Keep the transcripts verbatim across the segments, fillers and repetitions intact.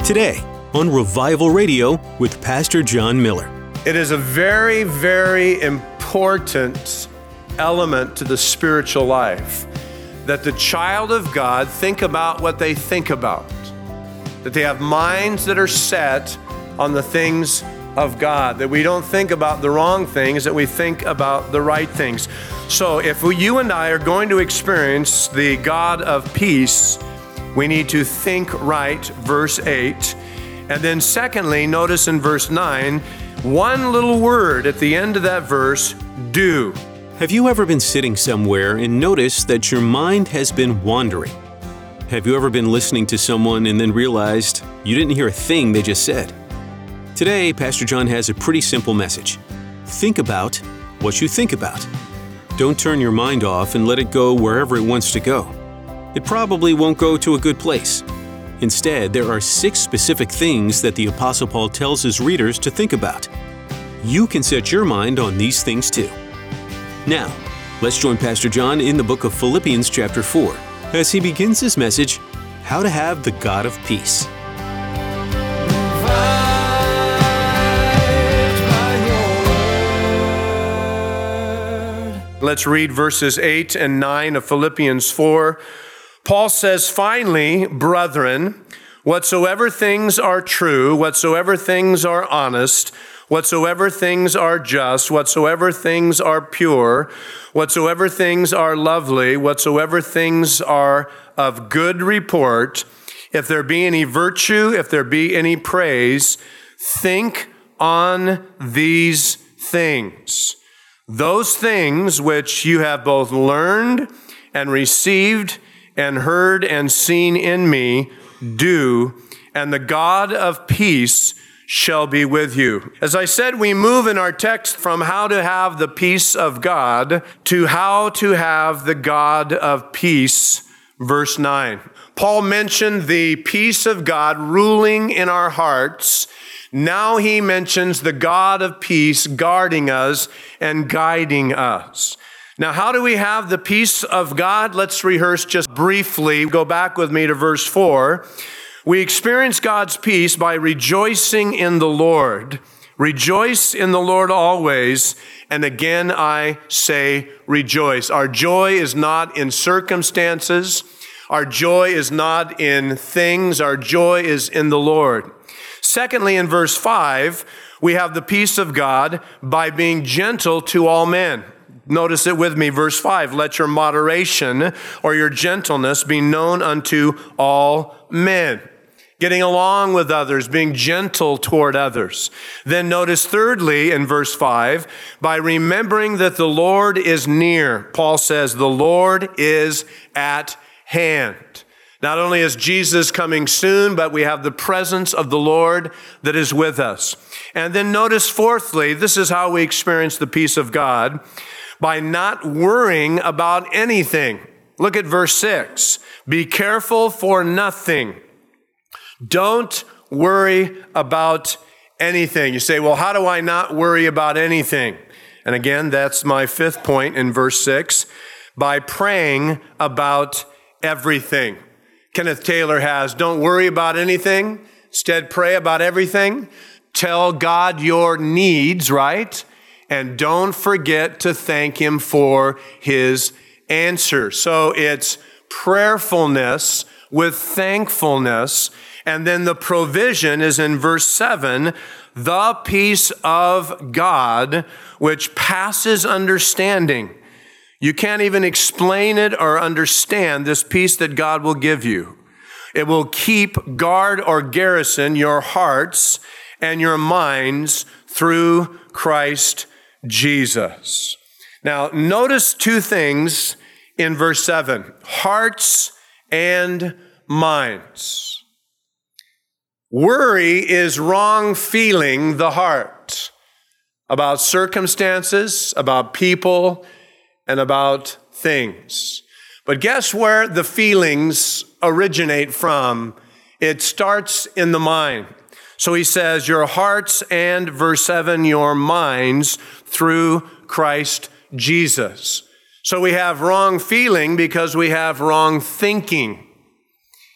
Today on Revival Radio with Pastor John Miller. It is a very, very important element to the spiritual life that the child of God think about what they think about, that they have minds that are set on the things of God, that we don't think about the wrong things, that we think about the right things. So if you and I are going to experience the God of peace, we need to think right, verse eight. And then secondly, notice in verse nine, one little word at the end of that verse, do. Have you ever been sitting somewhere and noticed that your mind has been wandering? Have you ever been listening to someone and then realized you didn't hear a thing they just said? Today, Pastor John has a pretty simple message. Think about what you think about. Don't turn your mind off and let it go wherever it wants to go. It probably won't go to a good place. Instead, there are six specific things that the Apostle Paul tells his readers to think about. You can set your mind on these things too. Now, let's join Pastor John in the book of Philippians chapter four as he begins his message, How to Have the God of Peace. Let's read verses eight and nine of Philippians four. Paul says, finally, brethren, whatsoever things are true, whatsoever things are honest, whatsoever things are just, whatsoever things are pure, whatsoever things are lovely, whatsoever things are of good report, if there be any virtue, if there be any praise, think on these things. Those things which you have both learned and received and heard and seen in me, do, and the God of peace shall be with you. As I said, we move in our text from how to have the peace of God to how to have the God of peace, verse nine. Paul mentioned the peace of God ruling in our hearts. Now he mentions the God of peace guarding us and guiding us. Now, how do we have the peace of God? Let's rehearse just briefly. Go back with me to verse four. We experience God's peace by rejoicing in the Lord. Rejoice in the Lord always. And again, I say rejoice. Our joy is not in circumstances. Our joy is not in things. Our joy is in the Lord. Secondly, in verse five, we have the peace of God by being gentle to all men. Notice it with me, verse five, let your moderation or your gentleness be known unto all men. Getting along with others, being gentle toward others. Then notice thirdly, in verse five, by remembering that the Lord is near. Paul says, the Lord is at hand. Not only is Jesus coming soon, but we have the presence of the Lord that is with us. And then notice fourthly, this is how we experience the peace of God, by not worrying about anything. Look at verse six. Be careful for nothing. Don't worry about anything. You say, well, how do I not worry about anything? And again, that's my fifth point in verse six. By praying about everything. Kenneth Taylor has, don't worry about anything. Instead, pray about everything. Tell God your needs, right? And don't forget to thank Him for His answer. So it's prayerfulness with thankfulness. And then the provision is in verse seven, the peace of God, which passes understanding. You can't even explain it or understand this peace that God will give you. It will keep guard or garrison your hearts and your minds through Christ Jesus. Now, notice two things in verse seven, hearts and minds. Worry is wrong feeling the heart about circumstances, about people, and about things. But guess where the feelings originate from? It starts in the mind. So he says, your hearts and, verse seven, your minds through Christ Jesus. So we have wrong feeling because we have wrong thinking.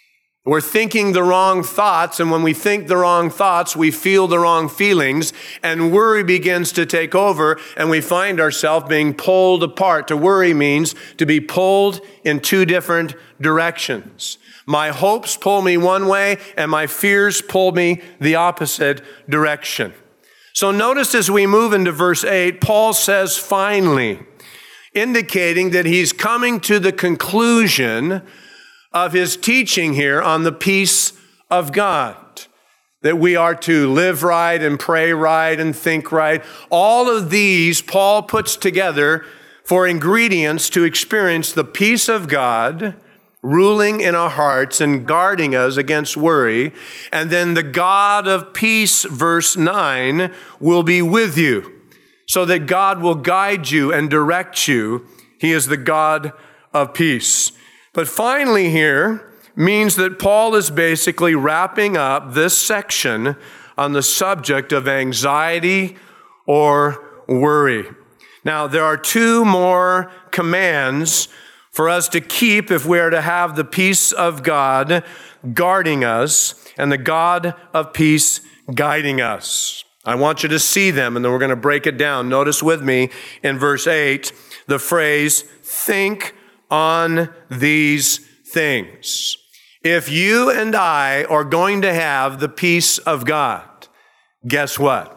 We're thinking the wrong thoughts, and when we think the wrong thoughts, we feel the wrong feelings, and worry begins to take over, and we find ourselves being pulled apart. To worry means to be pulled in two different directions. My hopes pull me one way, and my fears pull me the opposite direction. So notice as we move into verse eight, Paul says, finally, indicating that he's coming to the conclusion of his teaching here on the peace of God, that we are to live right and pray right and think right. All of these Paul puts together for ingredients to experience the peace of God ruling in our hearts and guarding us against worry. And then the God of peace, verse nine, will be with you, so that God will guide you and direct you. He is the God of peace. But finally here means that Paul is basically wrapping up this section on the subject of anxiety or worry. Now, there are two more commands for us to keep if we are to have the peace of God guarding us and the God of peace guiding us. I want you to see them, and then we're going to break it down. Notice with me in verse eight, the phrase, think on these things. If you and I are going to have the peace of God, guess what?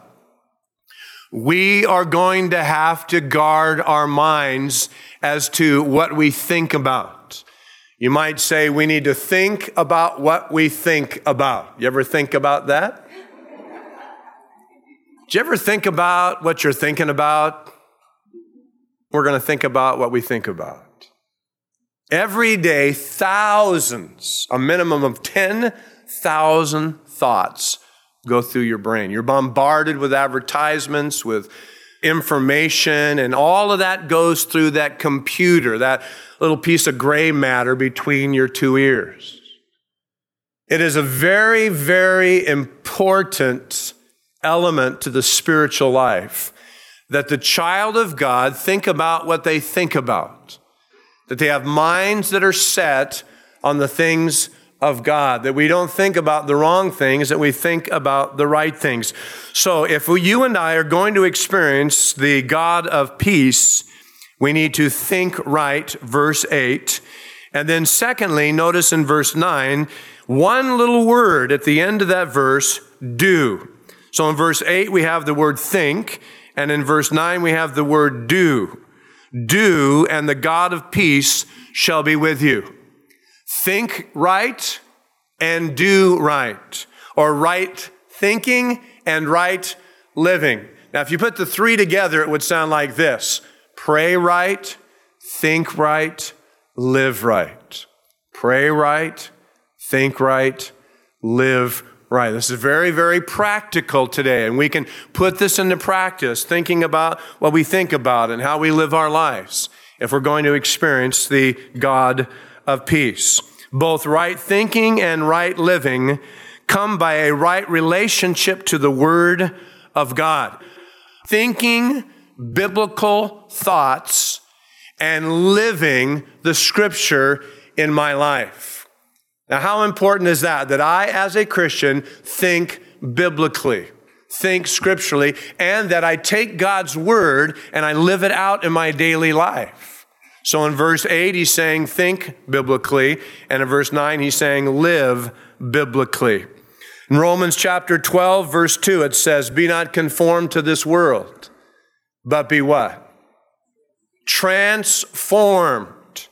We are going to have to guard our minds as to what we think about. You might say we need to think about what we think about. You ever think about that? Do you ever think about what you're thinking about? We're going to think about what we think about. Every day, thousands, a minimum of ten thousand thoughts go through your brain. You're bombarded with advertisements, with information, and all of that goes through that computer, that little piece of gray matter between your two ears. It is a very, very important element to the spiritual life that the child of God think about what they think about. That they have minds that are set on the things of God, that we don't think about the wrong things, that we think about the right things. So if you and I are going to experience the God of peace, we need to think right, verse eight. And then secondly, notice in verse nine, one little word at the end of that verse, do. So in verse eight, we have the word think, and in verse nine, we have the word do. Do, and the God of peace shall be with you. Think right and do right, or right thinking and right living. Now, if you put the three together, it would sound like this: pray right, think right, live right. Pray right, think right, live right. This is very, very practical today, and we can put this into practice, thinking about what we think about and how we live our lives if we're going to experience the God of peace. Both right thinking and right living come by a right relationship to the Word of God. Thinking biblical thoughts and living the Scripture in my life. Now, how important is that? That I, as a Christian, think biblically, think scripturally, and that I take God's Word and I live it out in my daily life. So in verse eight, he's saying think biblically, and in verse nine, he's saying live biblically. In Romans chapter twelve, verse two, it says, be not conformed to this world, but be what? Transformed.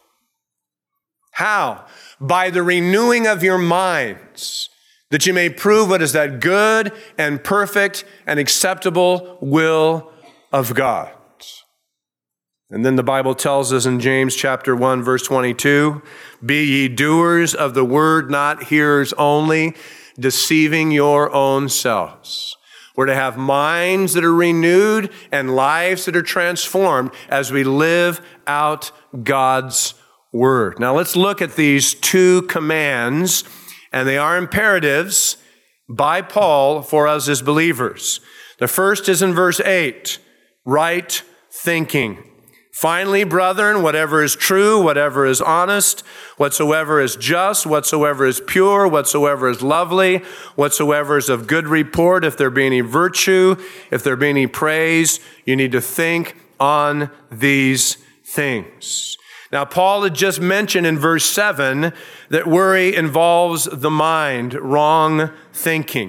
How? By the renewing of your minds, that you may prove what is that good and perfect and acceptable will of God. And then the Bible tells us in James chapter one, verse twenty-two, be ye doers of the word, not hearers only, deceiving your own selves. We're to have minds that are renewed and lives that are transformed as we live out God's Word. Now let's look at these two commands, and they are imperatives by Paul for us as believers. The first is in verse eight, right thinking. Finally, brethren, whatever is true, whatever is honest, whatsoever is just, whatsoever is pure, whatsoever is lovely, whatsoever is of good report, if there be any virtue, if there be any praise, you need to think on these things. Now, Paul had just mentioned in verse seven that worry involves the mind, wrong thinking.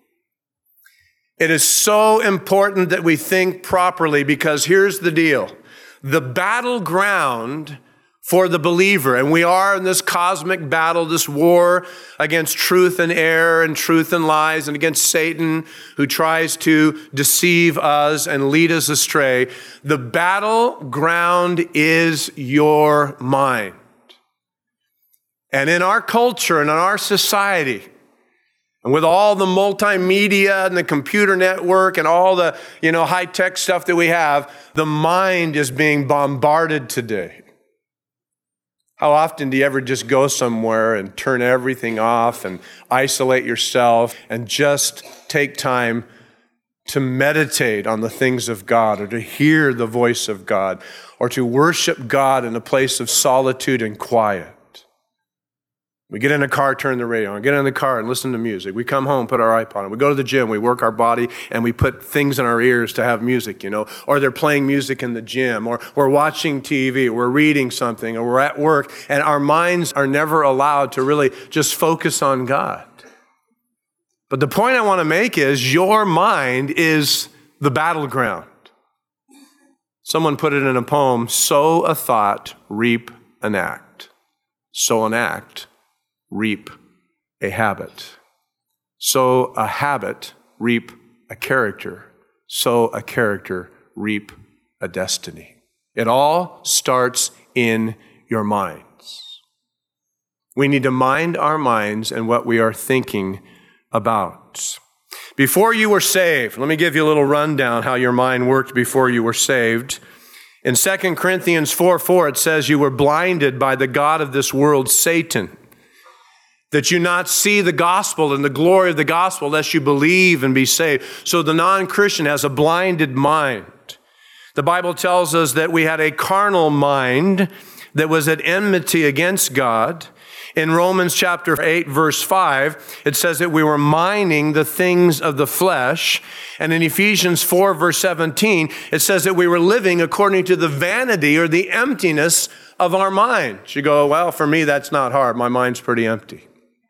It is so important that we think properly because here's the deal. The battleground for the believer, and we are in this cosmic battle, this war against truth and error and truth and lies and against Satan who tries to deceive us and lead us astray. The battleground is your mind. And in our culture and in our society, and with all the multimedia and the computer network and all the, you know, high-tech stuff that we have, the mind is being bombarded today. How often do you ever just go somewhere and turn everything off and isolate yourself and just take time to meditate on the things of God or to hear the voice of God or to worship God in a place of solitude and quiet? We get in a car, turn the radio on. Get in the car and listen to music. We come home, put our iPod on. We go to the gym, we work our body, and we put things in our ears to have music, you know. Or they're playing music in the gym. Or we're watching T V. We're reading something. Or we're at work. And our minds are never allowed to really just focus on God. But the point I want to make is your mind is the battleground. Someone put it in a poem, sow a thought, reap an act. Sow an act, reap a habit. Sow a habit, reap a character. Sow a character, reap a destiny. It all starts in your minds. We need to mind our minds and what we are thinking about. Before you were saved, let me give you a little rundown how your mind worked before you were saved. In Second Corinthians four four, it says you were blinded by the god of this world, Satan, that you not see the gospel and the glory of the gospel lest you believe and be saved. So the non-Christian has a blinded mind. The Bible tells us that we had a carnal mind that was at enmity against God. In Romans chapter eight, verse five, it says that we were minding the things of the flesh. And in Ephesians four, verse seventeen, it says that we were living according to the vanity or the emptiness of our minds. You go, well, for me, that's not hard. My mind's pretty empty.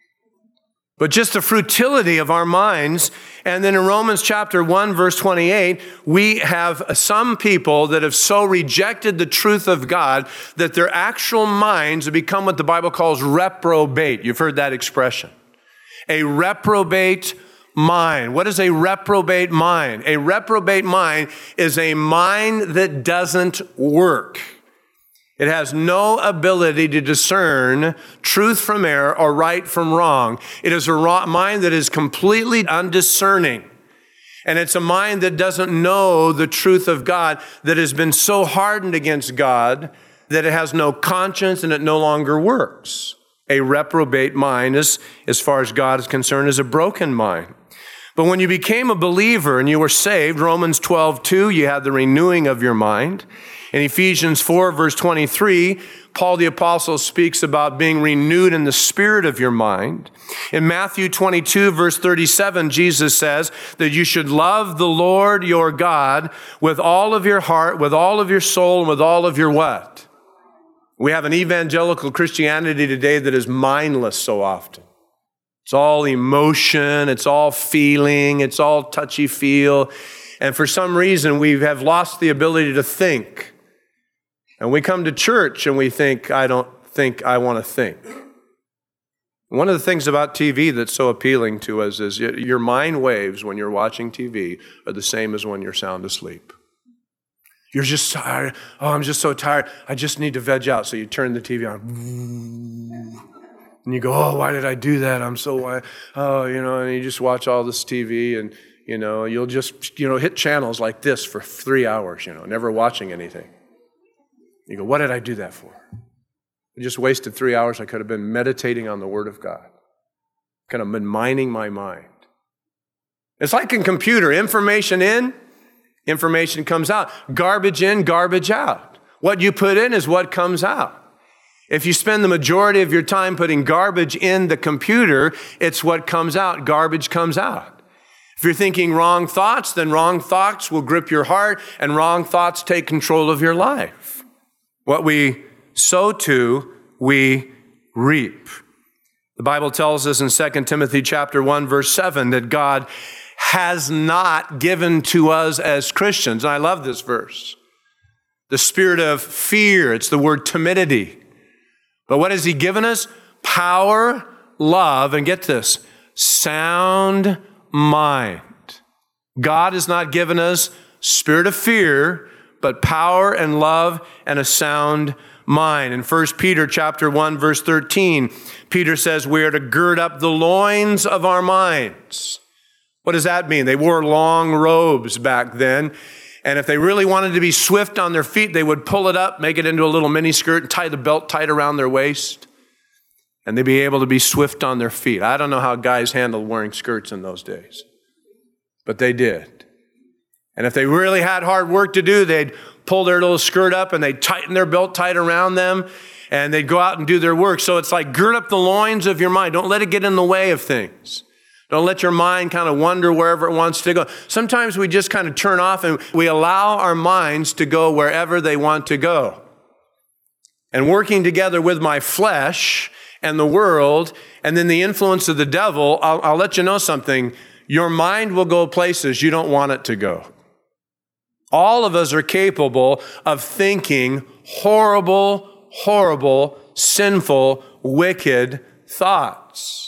But just the futility of our minds. And then in Romans chapter one, verse twenty-eight, we have some people that have so rejected the truth of God that their actual minds have become what the Bible calls reprobate. You've heard that expression. A reprobate mind. What is a reprobate mind? A reprobate mind is a mind that doesn't work. It has no ability to discern truth from error or right from wrong. It is a mind that is completely undiscerning. And it's a mind that doesn't know the truth of God, that has been so hardened against God that it has no conscience and it no longer works. A reprobate mind, is, as far as God is concerned, is a broken mind. But when you became a believer and you were saved, Romans twelve two, you had the renewing of your mind. In Ephesians four, verse twenty-three, Paul the Apostle speaks about being renewed in the spirit of your mind. In Matthew twenty-two, verse thirty-seven, Jesus says that you should love the Lord your God with all of your heart, with all of your soul, and with all of your what? We have an evangelical Christianity today that is mindless so often. It's all emotion, it's all feeling, it's all touchy-feel. And for some reason, we have lost the ability to think. And we come to church and we think, I don't think I want to think. One of the things about T V that's so appealing to us is your mind waves when you're watching T V are the same as when you're sound asleep. You're just tired. Oh, I'm just so tired. I just need to veg out. So you turn the T V on. And you go, oh, why did I do that? I'm so, oh, you know, and you just watch all this T V and, you know, you'll just, you know, hit channels like this for three hours, you know, never watching anything. You go, what did I do that for? I just wasted three hours. I could have been meditating on the Word of God. Kind of been mining my mind. It's like in computer, information in, information comes out. Garbage in, garbage out. What you put in is what comes out. If you spend the majority of your time putting garbage in the computer, it's what comes out. Garbage comes out. If you're thinking wrong thoughts, then wrong thoughts will grip your heart, and wrong thoughts take control of your life. What we sow to, we reap. The Bible tells us in Second Timothy chapter one, verse seven, that God has not given to us as Christians. And I love this verse. The spirit of fear, it's the word timidity. But what has he given us? Power, love, and get this, sound mind. God has not given us spirit of fear, but power and love and a sound mind. In First Peter chapter one, verse thirteen, Peter says we are to gird up the loins of our minds. What does that mean? They wore long robes back then. And if they really wanted to be swift on their feet, they would pull it up, make it into a little mini skirt, and tie the belt tight around their waist. And they'd be able to be swift on their feet. I don't know how guys handled wearing skirts in those days, but they did. And if they really had hard work to do, they'd pull their little skirt up and they'd tighten their belt tight around them, and they'd go out and do their work. So it's like gird up the loins of your mind. Don't let it get in the way of things. Don't let your mind kind of wander wherever it wants to go. Sometimes we just kind of turn off and we allow our minds to go wherever they want to go. And working together with my flesh and the world and then the influence of the devil, I'll, I'll let you know something. Your mind will go places you don't want it to go. All of us are capable of thinking horrible, horrible, sinful, wicked thoughts.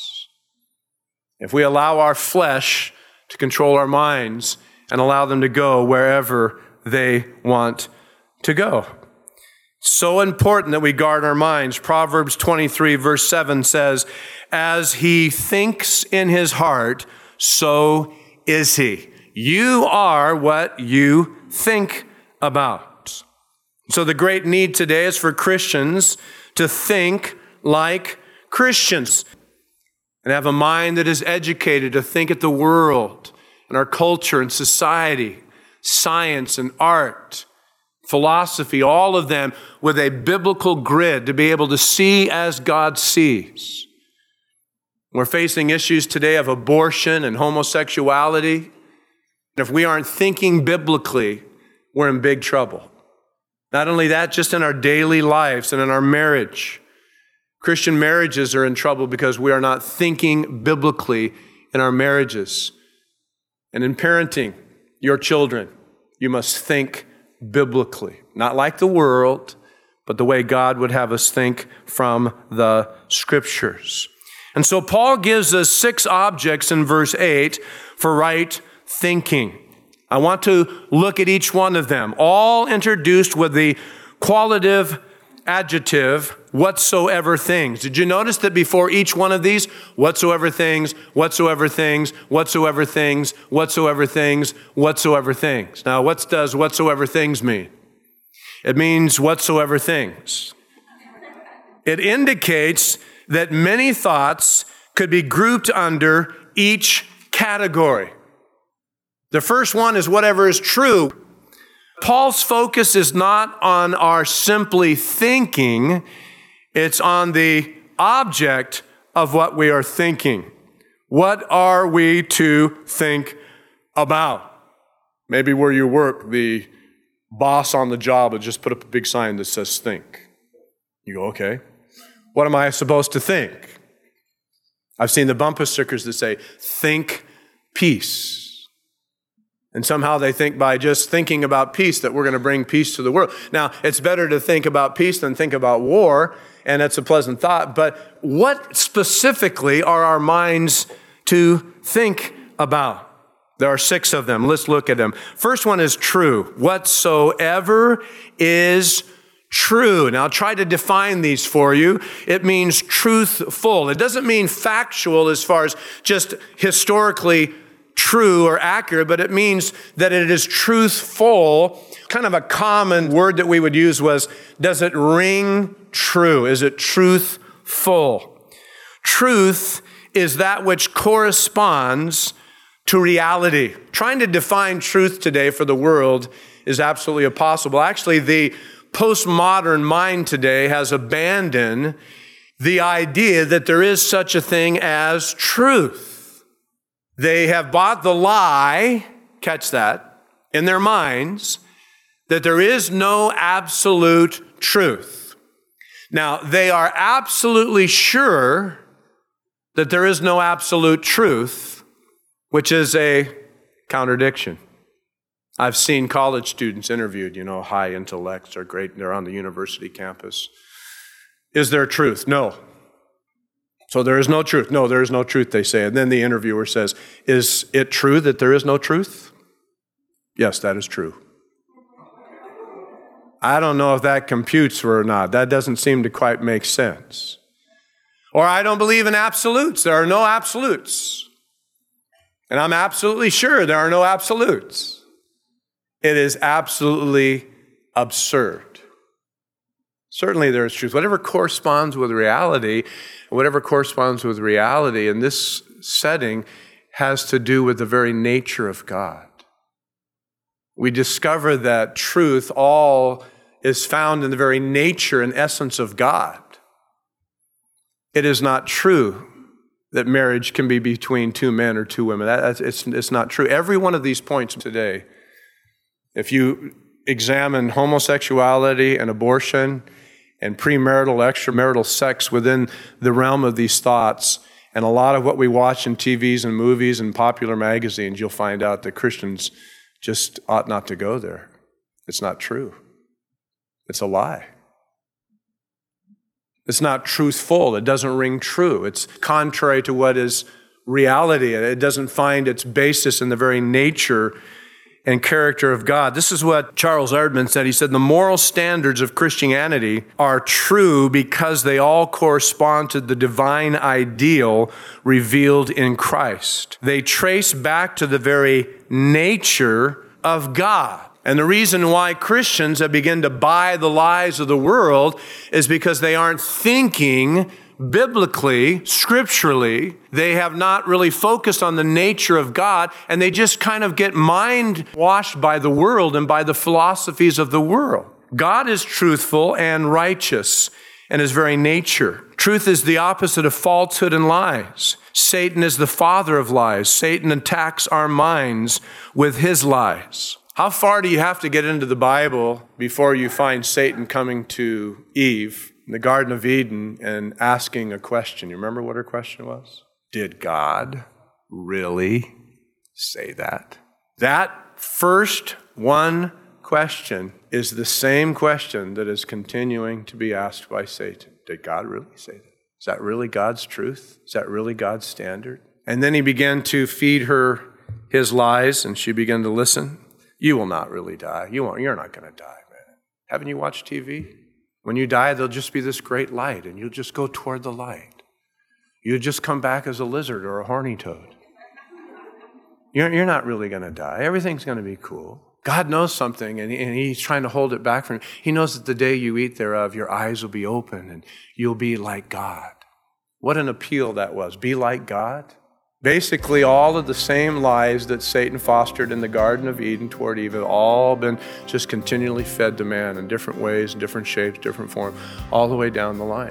If we allow our flesh to control our minds and allow them to go wherever they want to go. So important that we guard our minds. Proverbs twenty-three verse seven says, as he thinks in his heart, so is he. You are what you think about. So the great need today is for Christians to think like Christians. And have a mind that is educated to think at the world and our culture and society, science and art, philosophy, all of them with a biblical grid to be able to see as God sees. We're facing issues today of abortion and homosexuality. And if we aren't thinking biblically, we're in big trouble. Not only that, just in our daily lives and in our marriage. Christian marriages are in trouble because we are not thinking biblically in our marriages. And in parenting your children, you must think biblically. Not like the world, but the way God would have us think from the Scriptures. And so Paul gives us six objects in verse eight for right thinking. I want to look at each one of them, all introduced with the qualitative adjective, whatsoever things. Did you notice that before each one of these, whatsoever things, whatsoever things, whatsoever things, whatsoever things, whatsoever things. Now, what does whatsoever things mean? It means whatsoever things. It indicates that many thoughts could be grouped under each category. The first one is whatever is true. Paul's focus is not on our simply thinking, it's on the object of what we are thinking. What are we to think about? Maybe where you work, the boss on the job would just put up a big sign that says think. You go, okay. What am I supposed to think? I've seen the bumper stickers that say, think peace. And somehow they think by just thinking about peace that we're going to bring peace to the world. Now, it's better to think about peace than think about war, and it's a pleasant thought. But what specifically are our minds to think about? There are six of them. Let's look at them. First one is true. Whatsoever is true. Now, I'll try to define these for you. It means truthful. It doesn't mean factual as far as just historically true or accurate, but it means that it is truthful. Kind of a common word that we would use was, does it ring true? Is it truthful? Truth is that which corresponds to reality. Trying to define truth today for the world is absolutely impossible. Actually, the postmodern mind today has abandoned the idea that there is such a thing as truth. They have bought the lie, catch that, in their minds, that there is no absolute truth. Now, they are absolutely sure that there is no absolute truth, which is a contradiction. I've seen college students interviewed, you know, high intellects are great, they're on the university campus. Is there truth? No. So there is no truth. No, there is no truth, they say. And then the interviewer says, is it true that there is no truth? Yes, that is true. I don't know if that computes or not. That doesn't seem to quite make sense. Or I don't believe in absolutes. There are no absolutes. And I'm absolutely sure there are no absolutes. It is absolutely absurd. Certainly there is truth. Whatever corresponds with reality, whatever corresponds with reality in this setting has to do with the very nature of God. We discover that truth all is found in the very nature and essence of God. It is not true that marriage can be between two men or two women. That, it's, it's not true. Every one of these points today, if you examine homosexuality and abortion and premarital, extramarital sex within the realm of these thoughts, and a lot of what we watch in T Vs and movies and popular magazines, you'll find out that Christians just ought not to go there. It's not true. It's a lie. It's not truthful. It doesn't ring true. It's contrary to what is reality. It doesn't find its basis in the very nature and character of God. This is what Charles Erdman said. He said, the moral standards of Christianity are true because they all correspond to the divine ideal revealed in Christ. They trace back to the very nature of God. And the reason why Christians have begun to buy the lies of the world is because they aren't thinking biblically, scripturally. They have not really focused on the nature of God, and they just kind of get mind washed by the world and by the philosophies of the world. God is truthful and righteous in his very nature. Truth is the opposite of falsehood and lies. Satan is the father of lies. Satan attacks our minds with his lies. How far do you have to get into the Bible before you find Satan coming to Eve in the Garden of Eden and asking a question? You remember what her question was? Did God really say that? That first one question is the same question that is continuing to be asked by Satan. Did God really say that? Is that really God's truth? Is that really God's standard? And then he began to feed her his lies, and she began to listen. You will not really die. You won't. You're not going to die, man. Haven't you watched T V? When you die, there'll just be this great light, and you'll just go toward the light. You'll just come back as a lizard or a horny toad. You're, you're not really going to die. Everything's going to be cool. God knows something, and, and he's trying to hold it back from you. He knows that the day you eat thereof, your eyes will be open, and you'll be like God. What an appeal that was. Be like God. Basically, all of the same lies that Satan fostered in the Garden of Eden toward Eve have all been just continually fed to man in different ways, different shapes, different forms, all the way down the line.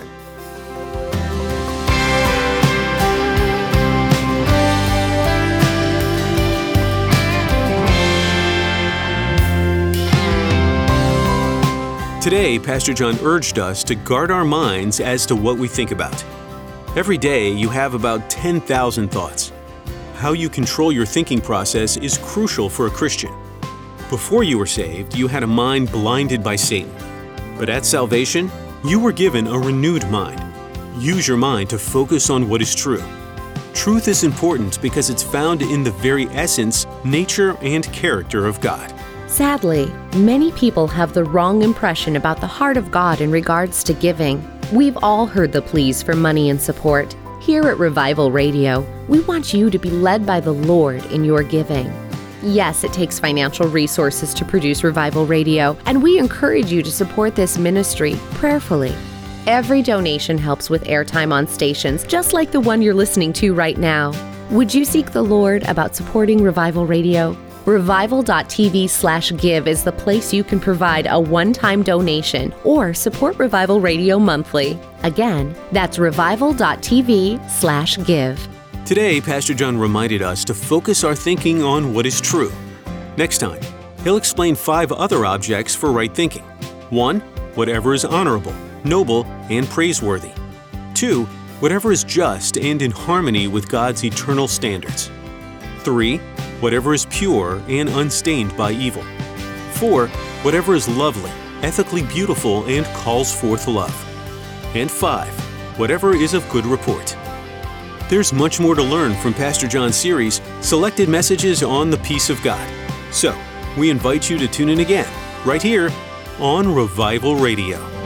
Today, Pastor John urged us to guard our minds as to what we think about. Every day, you have about ten thousand thoughts. How you control your thinking process is crucial for a Christian. Before you were saved, you had a mind blinded by Satan. But at salvation, you were given a renewed mind. Use your mind to focus on what is true. Truth is important because it's found in the very essence, nature, and character of God. Sadly, many people have the wrong impression about the heart of God in regards to giving. We've all heard the pleas for money and support. Here at Revival Radio, we want you to be led by the Lord in your giving. Yes, it takes financial resources to produce Revival Radio, and we encourage you to support this ministry prayerfully. Every donation helps with airtime on stations, just like the one you're listening to right now. Would you seek the Lord about supporting Revival Radio? Revival.tv slash give is the place you can provide a one-time donation or support Revival Radio monthly. Again, that's revival.tv slash give. Today, Pastor John reminded us to focus our thinking on what is true. Next time, he'll explain five other objects for right thinking. One, whatever is honorable, noble, and praiseworthy. Two, whatever is just and in harmony with God's eternal standards. Three, whatever is pure and unstained by evil. Four, whatever is lovely, ethically beautiful, and calls forth love. And five, whatever is of good report. There's much more to learn from Pastor John's series, Selected Messages on the Peace of God. So, we invite you to tune in again, right here on Revival Radio.